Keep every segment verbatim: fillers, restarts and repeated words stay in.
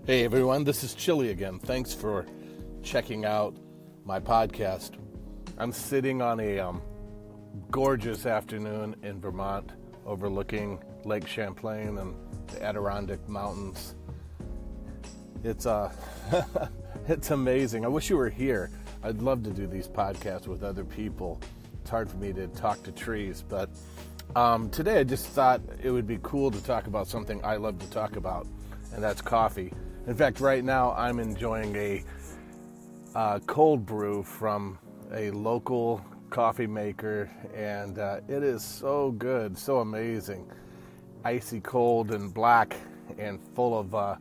Hey everyone, this is Chili again. Thanks for checking out my podcast. I'm sitting on a um, gorgeous afternoon in Vermont overlooking Lake Champlain and the Adirondack Mountains. It's uh, it's amazing. I wish you were here. I'd love to do these podcasts with other people. It's hard for me to talk to trees, but um, today I just thought it would be cool to talk about something I love to talk about, and that's coffee. In fact, right now I'm enjoying a uh, cold brew from a local coffee maker, and uh, it is so good, so amazing. Icy cold and black and full of uh,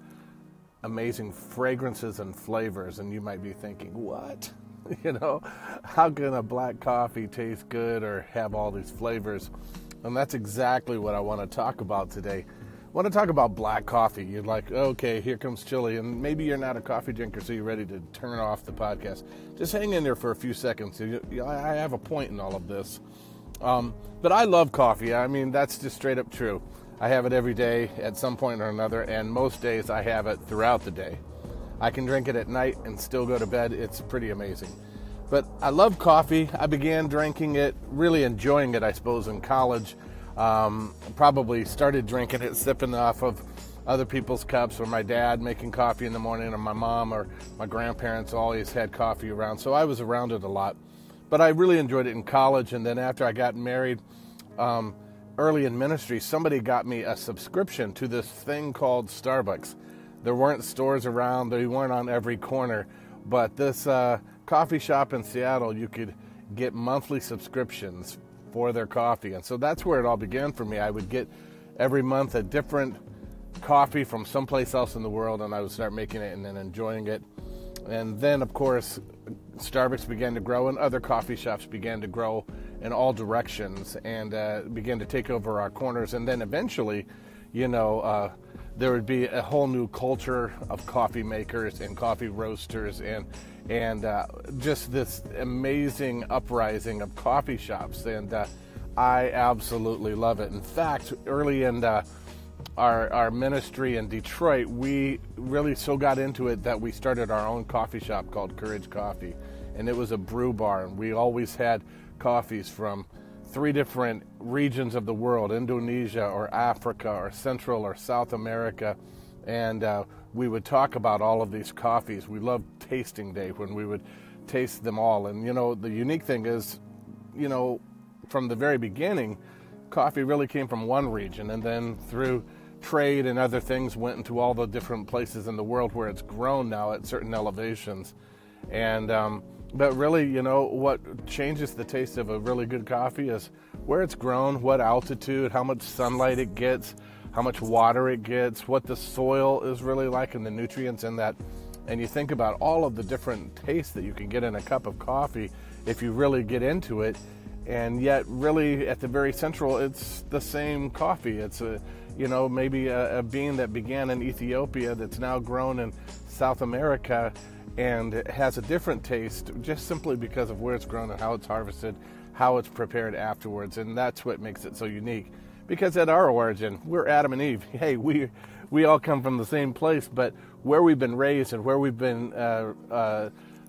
amazing fragrances and flavors. And you might be thinking, what? You know, how can a black coffee taste good or have all these flavors? And that's exactly what I want to talk about today. I want to talk about black coffee. You're like, okay, here comes Chili, and maybe you're not a coffee drinker, so you're ready to turn off the podcast. Just hang in there for a few seconds. I have a point in all of this. Um, but I love coffee. I mean, that's just straight up true. I have it every day at some point or another, and most days I have it throughout the day. I can drink it at night and still go to bed. It's pretty amazing. But I love coffee. I began drinking it, really enjoying it, I suppose, in college. Um, probably started drinking it, sipping off of other people's cups, or my dad making coffee in the morning, or my mom or my grandparents always had coffee around. So I was around it a lot. But I really enjoyed it in college, and then after I got married, um, early in ministry, somebody got me a subscription to this thing called Starbucks. There weren't stores around, they weren't on every corner, but this uh, coffee shop in Seattle, you could get monthly subscriptions for their coffee. And so that's where it all began for me. I would get every month a different coffee from someplace else in the world, and I would start making it and then enjoying it. And then, of course, Starbucks began to grow, and other coffee shops began to grow in all directions and uh, began to take over our corners. And then eventually, you know, uh, there would be a whole new culture of coffee makers and coffee roasters and and uh, just this amazing uprising of coffee shops. And uh, I absolutely love it. In fact, early in uh, our, our ministry in Detroit, we really so got into it that we started our own coffee shop called Courage Coffee. And it was a brew bar, and we always had coffees from three different regions of the world, Indonesia or Africa or Central or South America, and uh, we would talk about all of these coffees. We loved tasting day when we would taste them all. And, you know, the unique thing is, you know, from the very beginning, coffee really came from one region, and then through trade and other things went into all the different places in the world where it's grown now at certain elevations. And um, But really, you know, what changes the taste of a really good coffee is where it's grown, what altitude, how much sunlight it gets, how much water it gets, what the soil is really like and the nutrients in that. And you think about all of the different tastes that you can get in a cup of coffee if you really get into it. And yet, really, at the very central, it's the same coffee. It's a, you know, maybe a, a bean that began in Ethiopia that's now grown in South America, and it has a different taste just simply because of where it's grown and how it's harvested, how it's prepared afterwards. And that's what makes it so unique. Because at our origin, we're Adam and Eve. Hey, we we all come from the same place, but where we've been raised and where we've been uh, uh,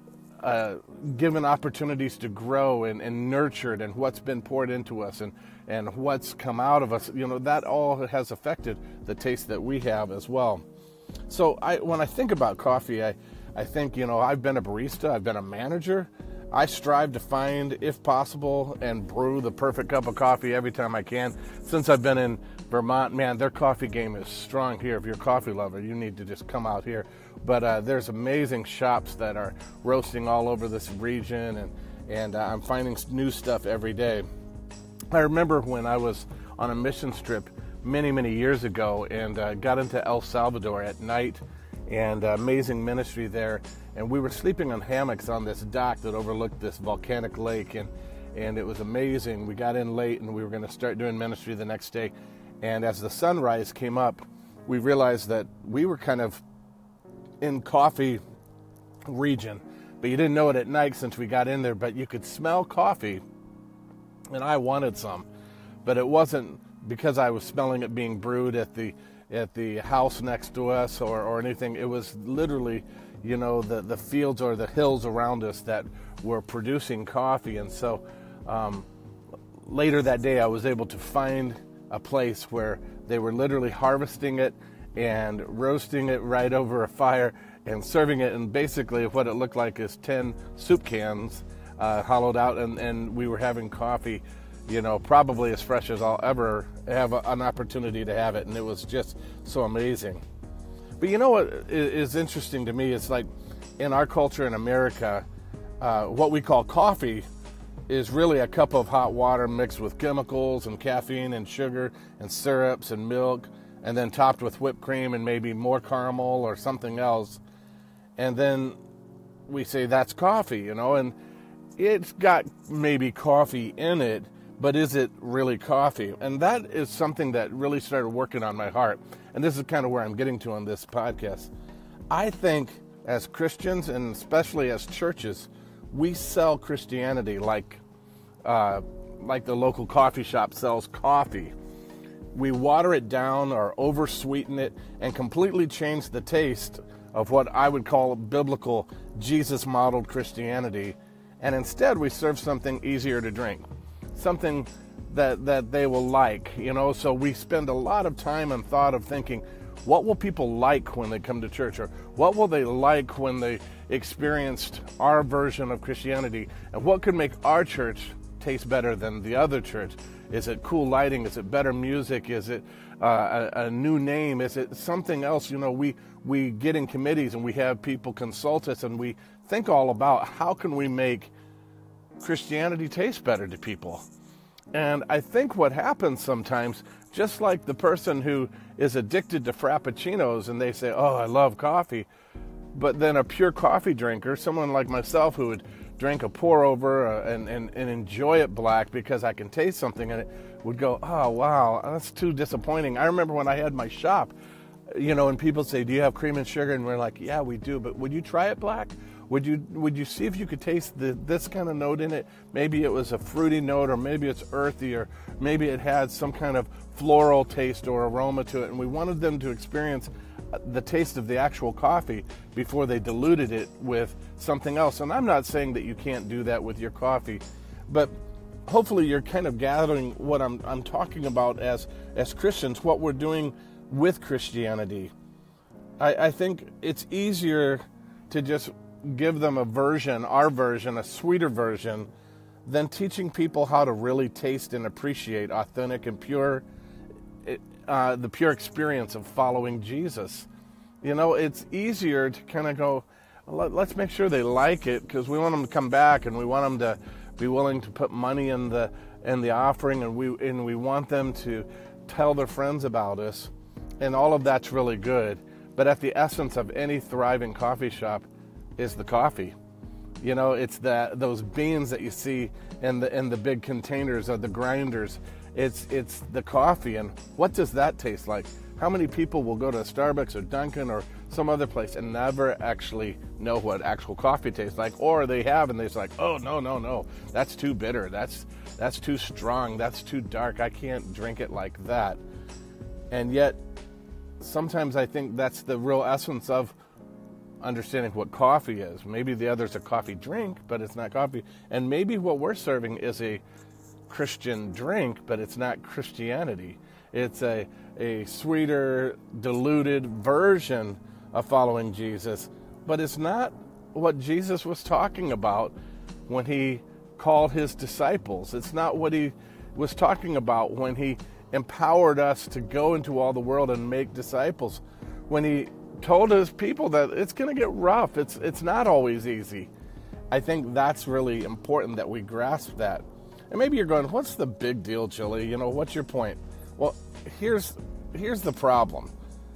uh, given opportunities to grow and, and nurtured, and what's been poured into us and, and what's come out of us, you know, that all has affected the taste that we have as well. So I, when I think about coffee, I I think, you know, I've been a barista, I've been a manager. I strive to find, if possible, and brew the perfect cup of coffee every time I can. Since I've been in Vermont, man, their coffee game is strong here. If you're a coffee lover, you need to just come out here. But uh, there's amazing shops that are roasting all over this region, and, and uh, I'm finding new stuff every day. I remember when I was on a mission trip many, many years ago and uh, got into El Salvador at night, and uh, amazing ministry there, and we were sleeping on hammocks on this dock that overlooked this volcanic lake, and and it was amazing. We got in late, and we were going to start doing ministry the next day, and as the sunrise came up, we realized that we were kind of in coffee region, but you didn't know it at night since we got in there, but you could smell coffee, and I wanted some, but it wasn't because I was smelling it being brewed at the at the house next to us or, or anything. It was literally, you know, the, the fields or the hills around us that were producing coffee. And so um, later that day, I was able to find a place where they were literally harvesting it and roasting it right over a fire and serving it. And basically what it looked like is ten soup cans uh, hollowed out, and, and we were having coffee, you know, probably as fresh as I'll ever have a, an opportunity to have it. And it was just so amazing. But you know what is interesting to me? It's like in our culture in America, uh, what we call coffee is really a cup of hot water mixed with chemicals and caffeine and sugar and syrups and milk, and then topped with whipped cream and maybe more caramel or something else. And then we say that's coffee, you know, and it's got maybe coffee in it, but is it really coffee? And that is something that really started working on my heart. And this is kind of where I'm getting to on this podcast. I think as Christians, and especially as churches, we sell Christianity like uh, like the local coffee shop sells coffee. We water it down or over-sweeten it and completely change the taste of what I would call biblical, Jesus-modeled Christianity. And instead, we serve something easier to drink, something that, that they will like, you know. So we spend a lot of time and thought of thinking, what will people like when they come to church? Or what will they like when they experienced our version of Christianity? And what could make our church taste better than the other church? Is it cool lighting? Is it better music? Is it uh, a, a new name? Is it something else? You know, we, we get in committees and we have people consult us, and we think all about how can we make Christianity taste better to people. And I think what happens sometimes, just like the person who is addicted to Frappuccinos and they say, oh, I love coffee, but then a pure coffee drinker, someone like myself who would drink a pour over uh, and, and, and enjoy it black because I can taste something in it, would go, oh, wow, that's too disappointing. I remember when I had my shop, you know, and people say, do you have cream and sugar? And we're like, yeah, we do, but would you try it black? Would you would you see if you could taste the, this kind of note in it? Maybe it was a fruity note, or maybe it's earthy, or maybe it had some kind of floral taste or aroma to it. And we wanted them to experience the taste of the actual coffee before they diluted it with something else. And I'm not saying that you can't do that with your coffee, but hopefully you're kind of gathering what I'm I'm talking about as as Christians, what we're doing with Christianity. I, I think it's easier to just give them a version, our version, a sweeter version, than teaching people how to really taste and appreciate authentic and pure, uh, the pure experience of following Jesus. You know, it's easier to kind of go, let's make sure they like it, because we want them to come back, and we want them to be willing to put money in the in the offering, and we and we want them to tell their friends about us, and all of that's really good. But at the essence of any thriving coffee shop is the coffee. You know, it's that those beans that you see in the in the big containers or the grinders. It's it's the coffee, and what does that taste like? How many people will go to Starbucks or Dunkin' or some other place and never actually know what actual coffee tastes like, or they have and they're like, oh no no no, that's too bitter, that's that's too strong, that's too dark, I can't drink it like that. And yet, sometimes I think that's the real essence of understanding what coffee is. Maybe the other's a coffee drink, but it's not coffee. And maybe what we're serving is a Christian drink, but it's not Christianity. It's a, a sweeter, diluted version of following Jesus, but it's not what Jesus was talking about when he called his disciples. It's not what he was talking about when he empowered us to go into all the world and make disciples. When he told his people that it's going to get rough. It's it's not always easy. I think that's really important that we grasp that. And maybe you're going, what's the big deal, Chili? You know, what's your point? Well, here's here's the problem.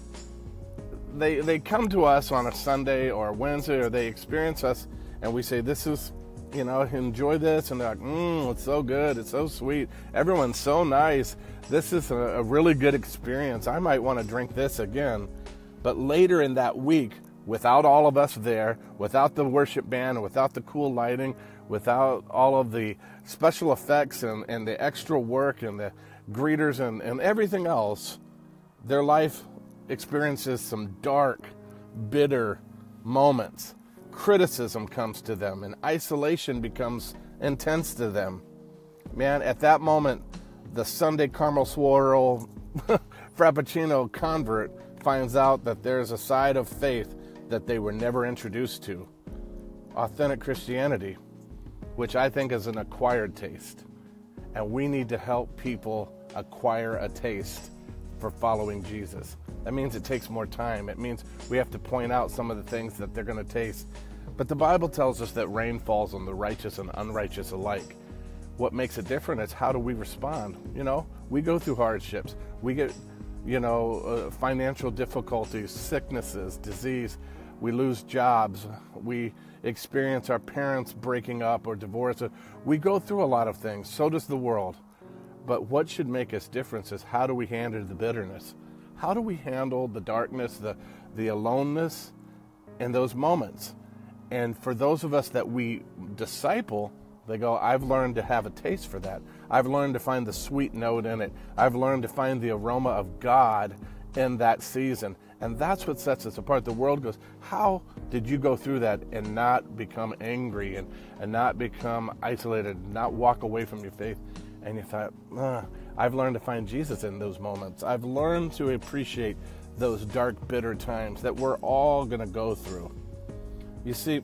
They they come to us on a Sunday or a Wednesday, or they experience us, and we say, this is, you know, enjoy this. And they're like, mmm, it's so good. It's so sweet. Everyone's so nice. This is a, a really good experience. I might want to drink this again. But later in that week, without all of us there, without the worship band, without the cool lighting, without all of the special effects and, and the extra work and the greeters and, and everything else, their life experiences some dark, bitter moments. Criticism comes to them, and isolation becomes intense to them. Man, at that moment, the Sunday caramel swirl Frappuccino convert finds out that there's a side of faith that they were never introduced to. Authentic Christianity, which I think is an acquired taste. And we need to help people acquire a taste for following Jesus. That means it takes more time. It means we have to point out some of the things that they're going to taste. But the Bible tells us that rain falls on the righteous and unrighteous alike. What makes it different is how do we respond? You know, we go through hardships. We get, you know, uh, financial difficulties, sicknesses, disease. We lose jobs. We experience our parents breaking up or divorce. We go through a lot of things. So does the world. But what should make us different is how do we handle the bitterness? How do we handle the darkness, the, the aloneness in those moments? And for those of us that we disciple, they go, I've learned to have a taste for that. I've learned to find the sweet note in it. I've learned to find the aroma of God in that season. And that's what sets us apart. The world goes, how did you go through that and not become angry and, and not become isolated, not walk away from your faith? And you thought, ah, I've learned to find Jesus in those moments. I've learned to appreciate those dark, bitter times that we're all going to go through. You see,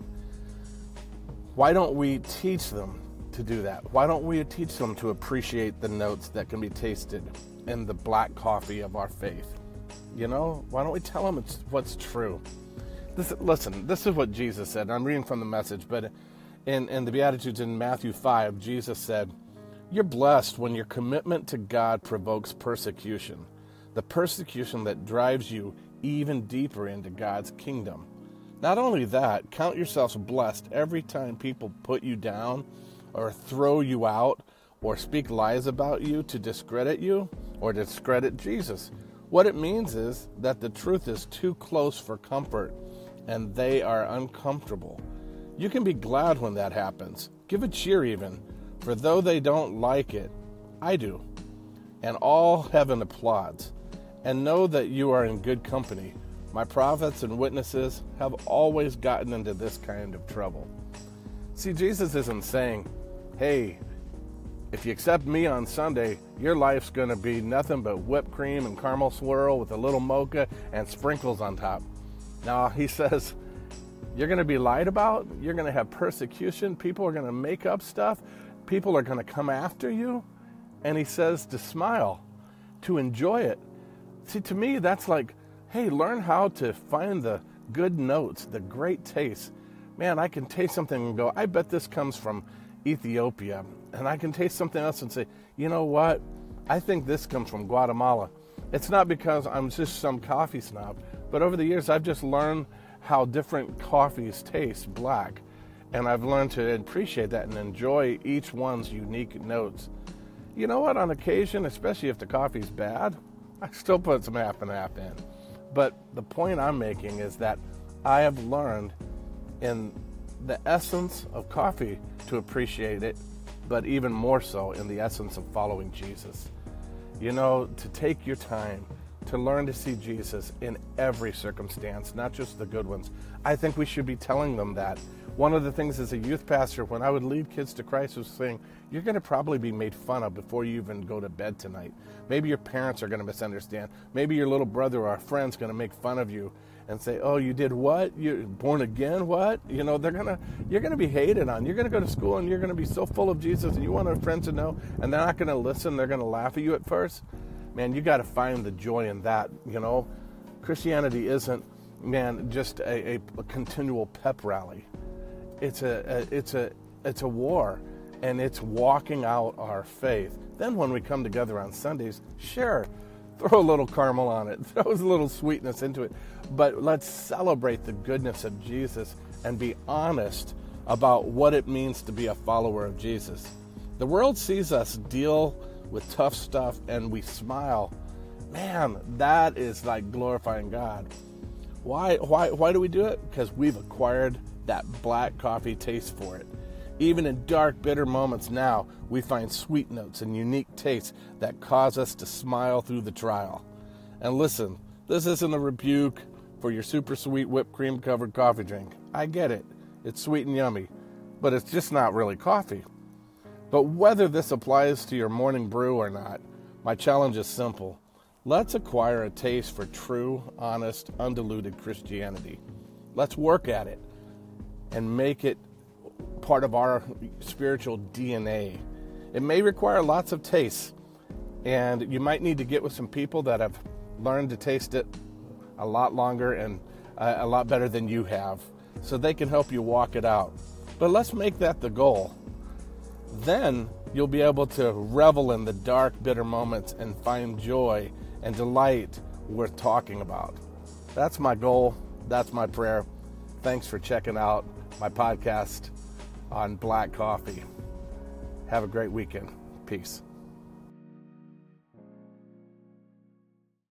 why don't we teach them to do that? Why don't we teach them to appreciate the notes that can be tasted in the black coffee of our faith? You know, why don't we tell them it's what's true? This, listen, this is what Jesus said. I'm reading from the Message, but in, in the Beatitudes in Matthew five, Jesus said, "You're blessed when your commitment to God provokes persecution, the persecution that drives you even deeper into God's kingdom. Not only that, count yourselves blessed every time people put you down or throw you out or speak lies about you to discredit you or discredit Jesus. What it means is that the truth is too close for comfort and they are uncomfortable. You can be glad when that happens. Give a cheer even, for though they don't like it, I do. And all heaven applauds. And know that you are in good company. My prophets and witnesses have always gotten into this kind of trouble." See, Jesus isn't saying, hey, if you accept me on Sunday, your life's going to be nothing but whipped cream and caramel swirl with a little mocha and sprinkles on top. No, he says, you're going to be lied about. You're going to have persecution. People are going to make up stuff. People are going to come after you. And he says to smile, to enjoy it. See, to me, that's like, hey, learn how to find the good notes, the great taste. Man, I can taste something and go, I bet this comes from Ethiopia. And I can taste something else and say, you know what? I think this comes from Guatemala. It's not because I'm just some coffee snob, but over the years, I've just learned how different coffees taste black. And I've learned to appreciate that and enjoy each one's unique notes. You know what? On occasion, especially if the coffee's bad, I still put some half and half in. But the point I'm making is that I have learned in the essence of coffee to appreciate it, but even more so in the essence of following Jesus. You know, to take your time to learn to see Jesus in every circumstance, not just the good ones. I think we should be telling them that. One of the things as a youth pastor, when I would lead kids to Christ, was saying, you're going to probably be made fun of before you even go to bed tonight. Maybe your parents are going to misunderstand. Maybe your little brother or a friend's going to make fun of you and say, oh, you did what? You're born again? What? You know, they're going to, you're going to be hated on. You're going to go to school and you're going to be so full of Jesus and you want our friends to know, and they're not going to listen. They're going to laugh at you at first. Man, you got to find the joy in that, you know. Christianity isn't, man, just a, a, a continual pep rally. It's a, a it's a it's a war, and it's walking out our faith. Then when we come together on Sundays, sure, throw a little caramel on it, throw a little sweetness into it, but let's celebrate the goodness of Jesus and be honest about what it means to be a follower of Jesus. The world sees us deal with tough stuff and we smile. Man, that is like glorifying God. Why why why do we do it? Because we've acquired that black coffee taste for it. Even in dark, bitter moments now, we find sweet notes and unique tastes that cause us to smile through the trial. And listen, This isn't a rebuke for your super sweet whipped cream covered coffee drink. I get it. It's sweet and yummy, but it's just not really coffee. But whether this applies to your morning brew or not, my challenge is simple. Let's acquire a taste for true, honest, undiluted Christianity. Let's work at it and make it part of our spiritual D N A. It may require lots of tastes, and you might need to get with some people that have learned to taste it a lot longer and uh, a lot better than you have, so they can help you walk it out. But let's make that the goal. Then you'll be able to revel in the dark, bitter moments and find joy and delight worth talking about. That's my goal. That's my prayer. Thanks for checking out my podcast on black coffee. Have a great weekend. Peace.